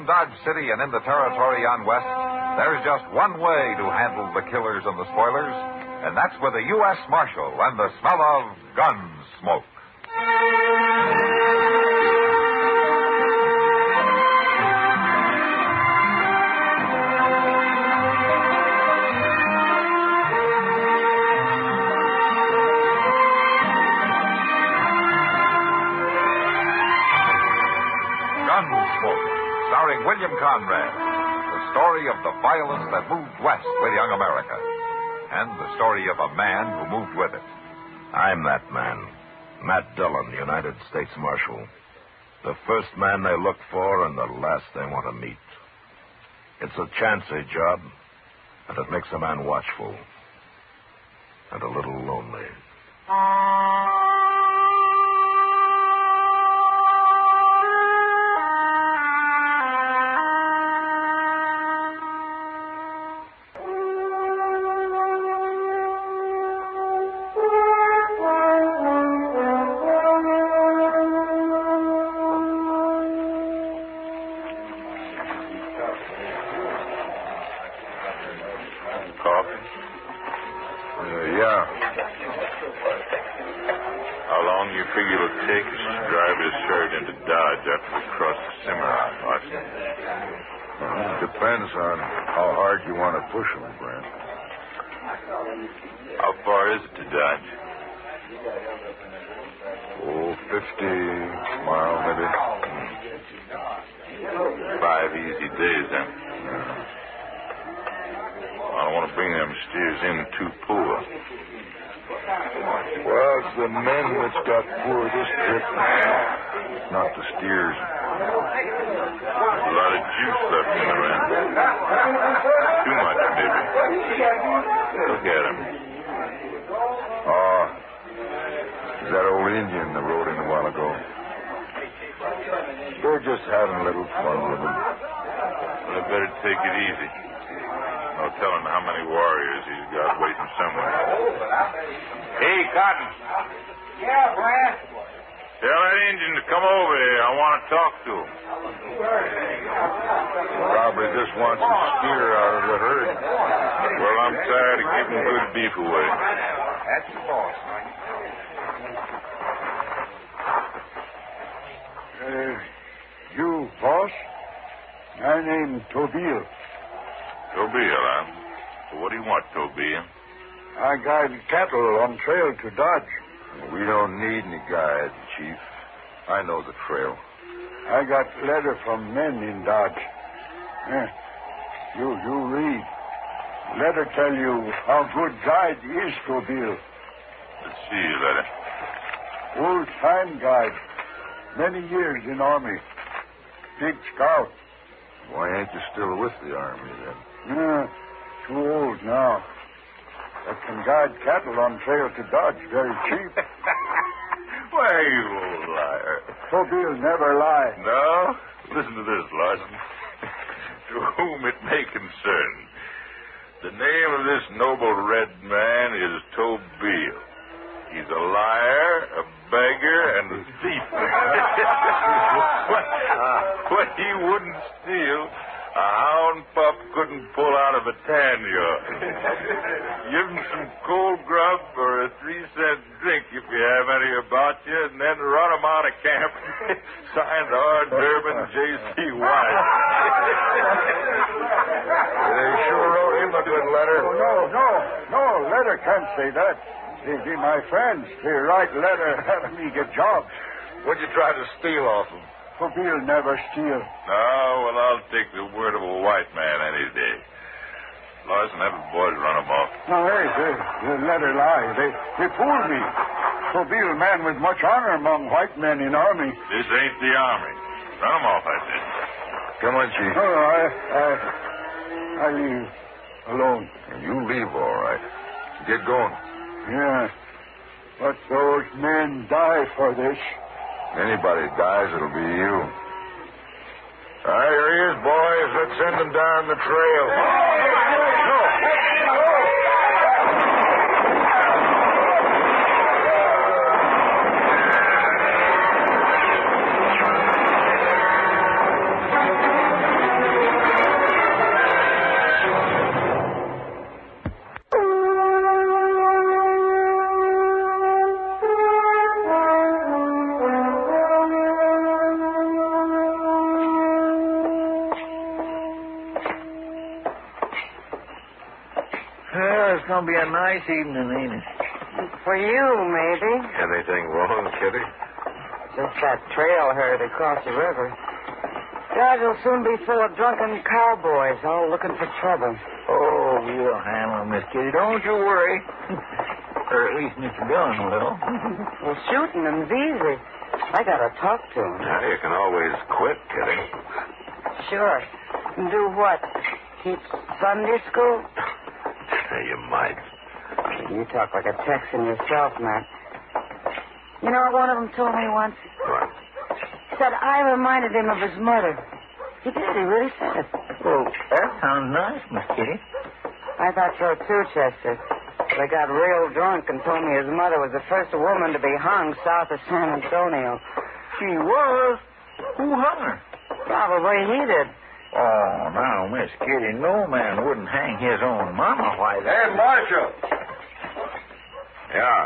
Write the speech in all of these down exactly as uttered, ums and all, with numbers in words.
Around Dodge City and in the territory on West, there's just one way to handle the killers and the spoilers, and that's with a U S Marshal and the smell of gun smoke. Gunsmoke, starring William Conrad. The story of the violence that moved west with young America. And the story of a man who moved with it. I'm that man. Matt Dillon, United States Marshal. The first man they look for and the last they want to meet. It's a chancy job, and it makes a man watchful. And a little lonely. Depends on how hard you want to push them, Grant. How far is it to Dodge? Oh, fifty miles, maybe. Five easy days, then. Yeah. I don't want to bring them steers in too poor. Well, it's the men that's got poor this trip, not the steers. There's a lot of juice left in the rent. Too much, maybe. Look at him. Oh, is that old Indian that rode in a while ago? They're just having a little fun with him. Well, they better take it easy. No telling how many warriors he's got waiting somewhere. Hey, Cotton. Yeah, Brad? Tell that Indian to come over here. I want to talk to him. Probably just wants a steer out of the herd. Well, I'm tired of giving good beef away. That's the boss, man. Uh, you, boss? My name Tobiel. Tobiel, huh? So what do you want, Tobiel? I guide cattle on trail to Dodge. We don't need any guide, Chief. I know the trail. I got letter from men in Dodge. Eh, you you read. Letter tell you how good guide is Tobiel. Let's see your letter. Old time guide. Many years in army. Big scout. Why ain't you still with the army, then? Yeah, too old now. I can guide cattle on trail to Dodge very cheap. Why, you old liar. Tobiel never lie. No? Listen to this, Larson. To whom it may concern, the name of this noble red man is Tobiel. He's a liar, a beggar, and a thief. what, what he wouldn't steal, a hound pup couldn't pull out of a tan yard. Give him some cold grub or a three-cent drink if you have any about you, and then run him out of camp. Signed R. Durbin, J C. White. They sure wrote him a good letter. Oh, no, no, no, letter can't say that. They be my friends. They write letter having me get jobs. What'd you try to steal off him? Tobiel never steal. No, well, I'll take the word of a white man any day. Larson, have the boys run him off. No, hey, they, they letter lie. They, they fooled me. Tobiel man with much honor among white men in army. This ain't the army. Run him off, I said. Come on, Chief. No, no, I, I, I leave alone. You leave, all right. Get going. Yeah, but those men die for this. Anybody dies, it'll be you. All right, here he is, boys. Let's send him down the trail. No. Well, it's going to be a nice evening, ain't it? For you, maybe. Anything wrong, Kitty? Just that trail herd across the river. Dodge will soon be full of drunken cowboys, all looking for trouble. Oh, we'll handle it, Miss Kitty. Don't you worry. Or at least Mister Dillon will. Well, shooting them's easy. I gotta talk to him. Yeah, you can always quit, Kitty. Sure. And do what? Teach Sunday school? You might. You talk like a Texan yourself, Matt. You know what one of them told me once? What? He said I reminded him of his mother. He did. He really said it. Well, that sounds nice, Miss Kitty. I thought so, too, Chester. They got real drunk and told me his mother was the first woman to be hung south of San Antonio. She was? Who hung her? Probably he did. Oh, now, Miss Kitty, no man wouldn't hang his own mama. Why, that... Hey, Marshal. Yeah.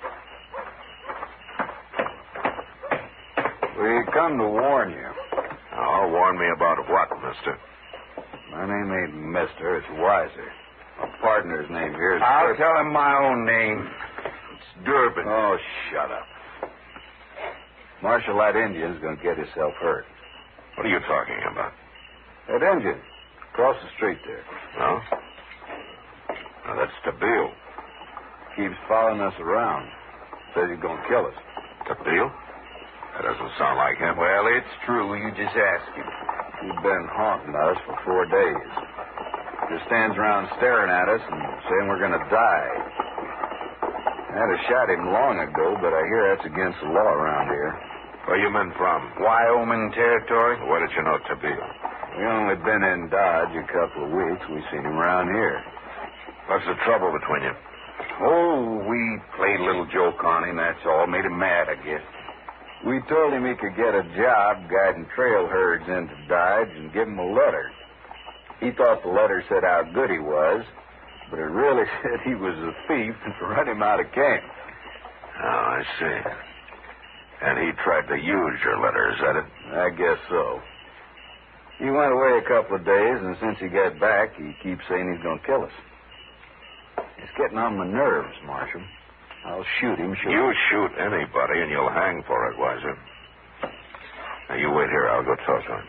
We come to warn you. Oh, warn me about what, mister? My name ain't Mister, it's Wiser. My partner's name here is... I'll Durbin. tell him my own name. It's Durbin. Oh, shut up. Marshal, that Indian's going to get himself hurt. What are you talking about? That Indian, across the street there. No? Now, that's Tabeel. Keeps following us around. Says he's going to kill us. Tabeel? That doesn't sound like him. Well, it's true. You just ask him. He's been haunting us for four days. Just stands around staring at us and saying we're going to die. I had to shot him long ago, but I hear that's against the law around here. Where you men from? Wyoming territory? Where did you know Tabeel? We only been in Dodge a couple of weeks. We seen him around here. What's the trouble between you? Oh, we played a little joke on him, that's all. Made him mad, I guess. We told him he could get a job guiding trail herds into Dodge and give him a letter. He thought the letter said how good he was, but it really said he was a thief and to run him out of camp. Oh, I see. And he tried to use your letter, is that it? I guess so. He went away a couple of days, and since he got back, he keeps saying he's going to kill us. It's getting on my nerves, Marshal. I'll shoot him, shoot You him. shoot anybody, and you'll hang for it, Wiser. Now, you wait here. I'll go talk to him.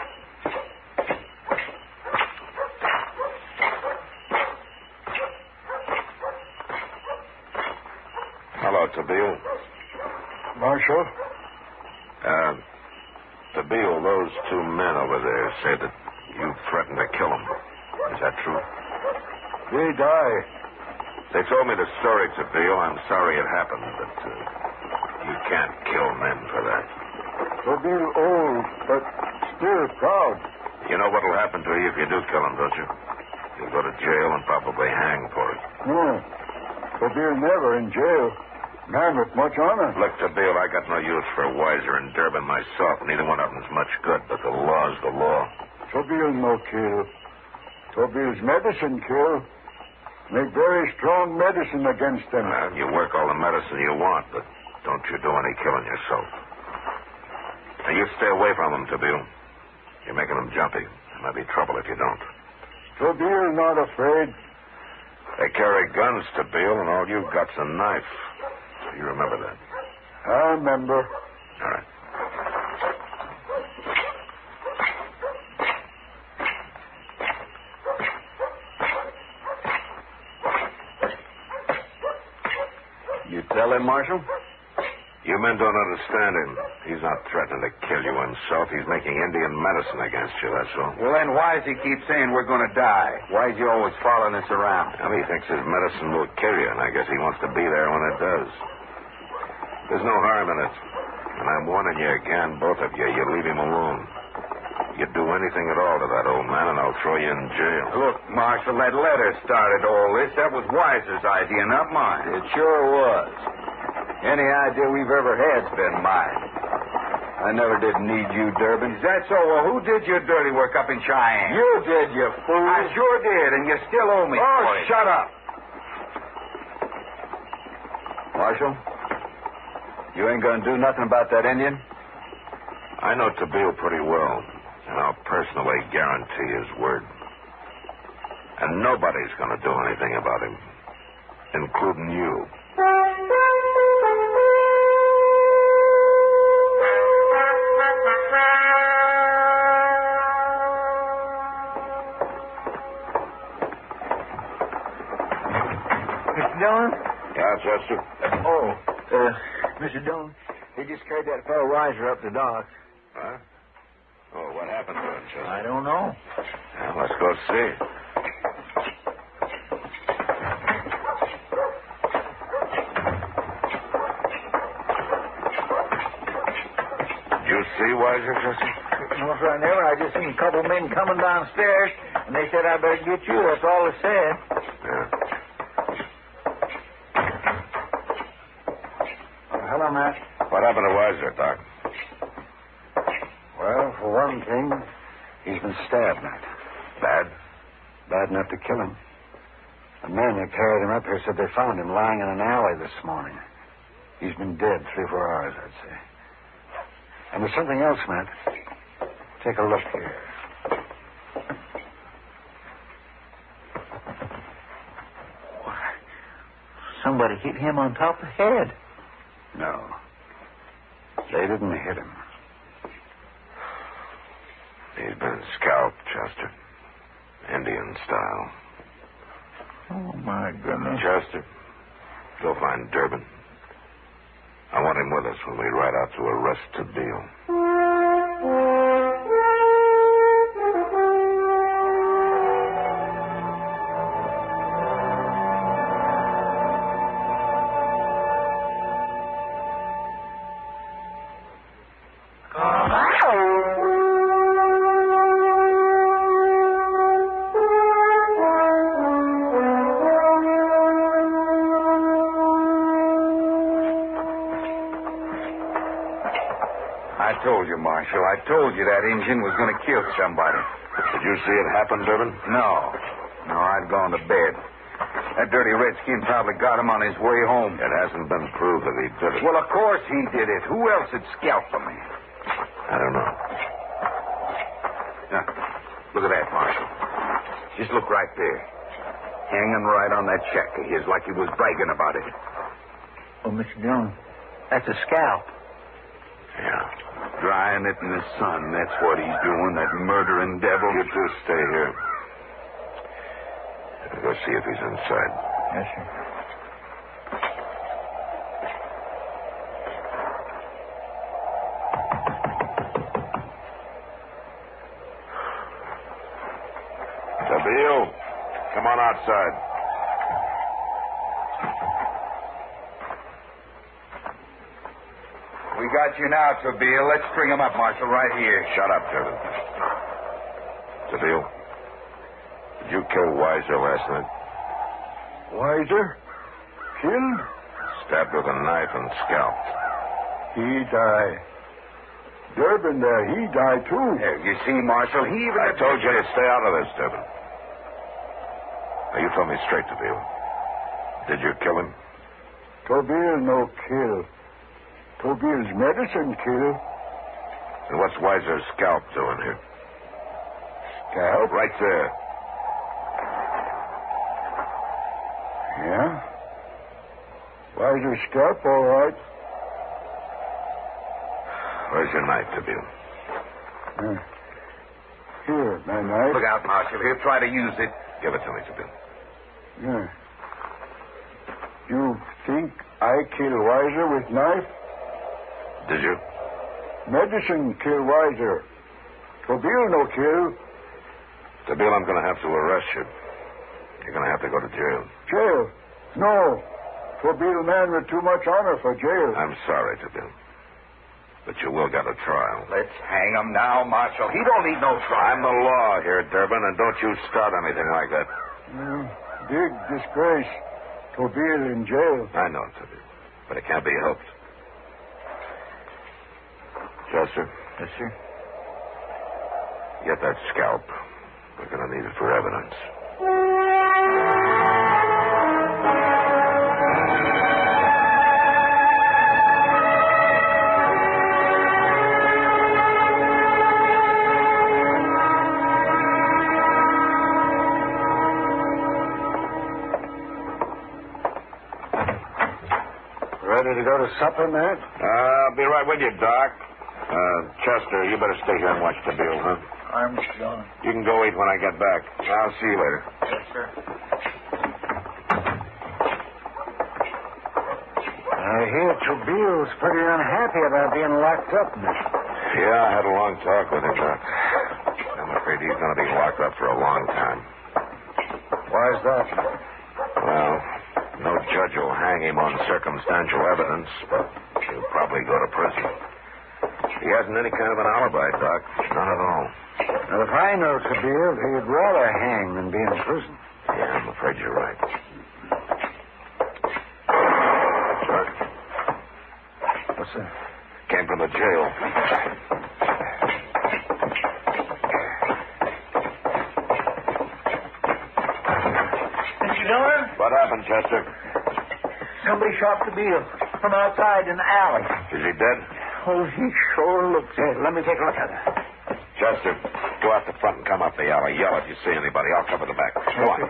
Hello, Tabeel. Marshal? Uh, Tabeel, those two men over there say that you threatened to kill them. Is that true? They die. They told me the story, Tabeel. I'm sorry it happened, but uh, you can't kill men for that. They'll be old, but still proud. You know what'll happen to you if you do kill them, don't you? You'll go to jail and probably hang for it. No, but they're never in jail. Not with much honor. Look, Tabeel, I got no use for Wiser and Durbin myself. Neither one of them's much good, but the law's the law. Tobiel no kill. Tobiel's medicine kill. Make very strong medicine against them. Well, you work all the medicine you want, but don't you do any killing yourself. Now, you stay away from them, Tabeel. You're making them jumpy. There might be trouble if you don't. Tobiel not afraid. They carry guns, Tabeel, and all you've got's a knife. So you remember that. I remember. All right. You tell him, Marshal? You men don't understand him. He's not threatening to kill you himself. He's making Indian medicine against you, that's all. Well, then why does he keep saying we're going to die? Why is he always following us around? Well, he thinks his medicine will kill you, and I guess he wants to be there when it does. There's no harm in it. And I'm warning you again, both of you, you leave him alone. You do anything at all to that old man, and I'll throw you in jail. Look, Marshal, that letter started all this. That was Wiser's idea, not mine. It sure was. Any idea we've ever had's been mine. I never did need you, Durbin. Is that so? Well, who did your dirty work up in Cheyenne? You did, you fool. I sure did, and you still owe me Oh, for it. shut up. Marshal, you ain't going to do nothing about that Indian? I know Tabeel pretty well, and I'll personally guarantee his word. And nobody's going to do anything about him, including you. Mister Dillon? Yeah, Chester? Oh, uh, Mister Dillon, they just carried that fellow Weiser up the dock. Huh? Oh, what happened to him, Chester? I don't know. Yeah, let's go see. Did you see Weiser, Chester? No, sir, I never. I just seen a couple men coming downstairs, and they said I better get you. That's all they said. Yeah. Hello, Matt. What happened to Weiser, Doc? Well, for one thing, he's been stabbed, Matt. Bad? Bad enough to kill him. The men that carried him up here said they found him lying in an alley this morning. He's been dead three, four hours, I'd say. And there's something else, Matt. Take a look here. Somebody hit him on top of the head. No. They didn't hit him. He's been scalped, Chester. Indian style. Oh, my goodness. Chester, go find Durbin. I want him with us when we ride out to arrest Tabeel. I told you, Marshal. I told you that engine was going to kill somebody. Did you see it happen, Durbin? No. No, I'd gone to bed. That dirty redskin probably got him on his way home. It hasn't been proved that he did it. Well, of course he did it. Who else had scalped him? I don't know. Now, look at that, Marshal. Just look right there. Hanging right on that check of his like he was bragging about it. Oh, Mister Dillon, that's a scalp. Yeah. Drying it in the sun. That's what he's doing, that murdering devil. You two stay here. I'll go see if he's inside. Yes, sir. Tabeel, come on outside. We got you now, Tabeel. Let's string him up, Marshal, right here. Shut up, Durbin. Tabeel, did you kill Weiser last night? Weiser? Killed? Stabbed with a knife and scalped. He died. Durbin there, he died too. There, you see, Marshal, he even... I told you to stay out of this, Durbin. Now, you tell me straight, Tabeel. Did you kill him? Tabeel no kill. Tabeel's medicine kill. And what's Weiser's scalp doing here? Scalp? Right there. Yeah? Weiser's scalp, all right. Where's your knife, Tabeel? Uh, here, my knife. Look out, Marshal. He'll try to use it. Give it to me, Tabeel. Yeah. You think I kill Weiser with knife? Did you? Medicine kill Weiser. Tabeel no kill. Tabeel, I'm going to have to arrest you. You're going to have to go to jail. Jail? No. Tabeel man with too much honor for jail. I'm sorry, Tabeel. But you will get a trial. Let's hang him now, Marshal. He don't need no trial. I'm the law here, Durbin, and don't you start anything like that. Mm, big disgrace. Tabeel in jail. I know, Tabeel, but it can't be helped. Chester? Yes, sir. Get that scalp. We're going to need it for evidence. ready to go to supper, Matt? Uh, I'll be right with you, Doc. Uh, Chester, you better stay here and watch the bill, huh? I'm gone. You can go eat when I get back. I'll see you later. Yes, sir. I hear Trujillo's pretty unhappy about being locked up, mister. Yeah, I had a long talk with him, Doc. I'm afraid he's going to be locked up for a long time. Why's that? Well, no judge will hang him on circumstantial evidence, but he'll probably go to prison. He hasn't any kind of an alibi, Doc. None at all. Well, if I know Trujillo, he'd rather hang than be in prison. Yeah, I'm afraid you're right. What? What's that? Came from the jail. Mister Dillon? What happened, Chester? Somebody shot Trujillo from outside in the alley. Is he dead? Oh, he sure looks it. Let me take a look at it. Chester, go out the front and come up the alley. Yell if you see anybody. I'll cover the back. Go on.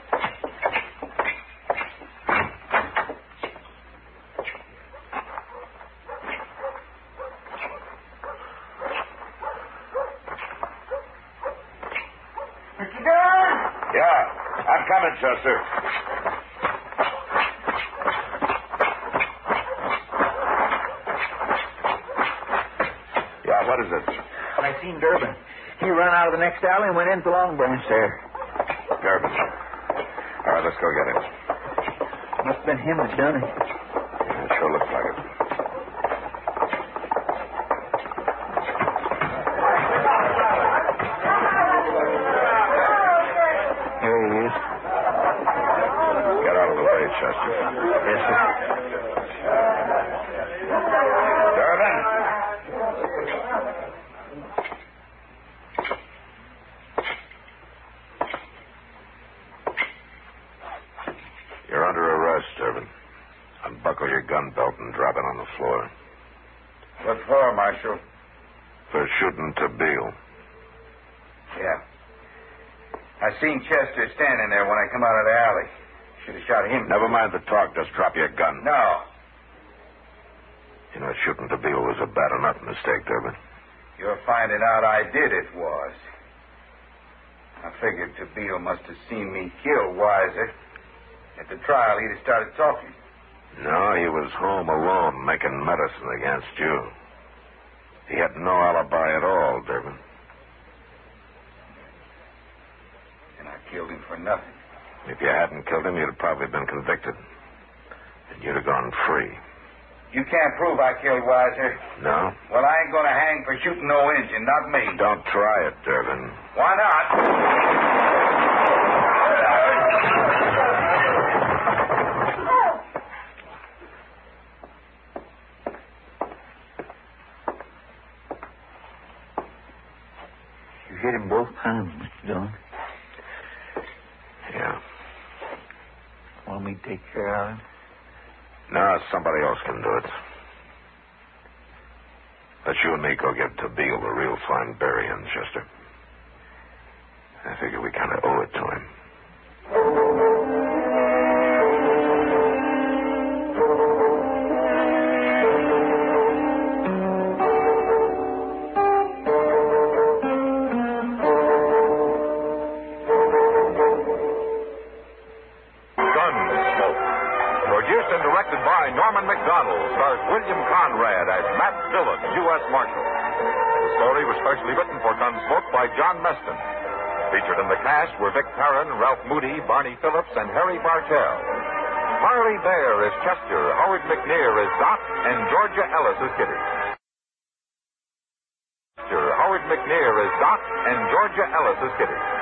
Mister Dillon? Yeah, I'm coming, Chester. Yeah, what is it? I seen Durbin. He ran out of the next alley and went into Long Branch there. Durbin. All right, let's go get him. Must have been him that done it. Yeah, it sure looks like it. There he is. Get out of the way, Chester. Yes, sir. Durbin! You're under arrest, Durbin. Unbuckle your gun belt and drop it on the floor. What for, Marshal? For shooting Tabeel. Yeah. I seen Chester standing there when I come out of the alley. Should have shot him. Never mind the talk. Just drop your gun. No. You know, shooting Tabeel was a bad enough mistake, Durbin. You're finding out I did it was. I figured Tabeel must have seen me kill Weiser. At the trial, he'd have started talking. No, he was home alone making medicine against you. He had no alibi at all, Durbin. And I killed him for nothing. If you hadn't killed him, you'd have probably been convicted. And you'd have gone free. You can't prove I killed Weiser. No? Well, I ain't going to hang for shooting no Injun, not me. Don't try it, Durbin. Why not? You hit him both times, Mister Dillon. Yeah. Want me to take care of him? No, somebody else can do it. Let you and me go give Tabeel a real fine burying, Chester. I figure we kind of owe it to him. Produced and directed by Norman McDonald, stars William Conrad as Matt Dillon, U S Marshal. The story was specially written for Gunsmoke by John Meston. Featured in the cast were Vic Perrin, Ralph Moody, Barney Phillips, and Harry Bartell. Harley Bear is Chester, Howard McNear is Doc, and Georgia Ellis is Kitty. Howard McNear is Doc, and Georgia Ellis is Kitty.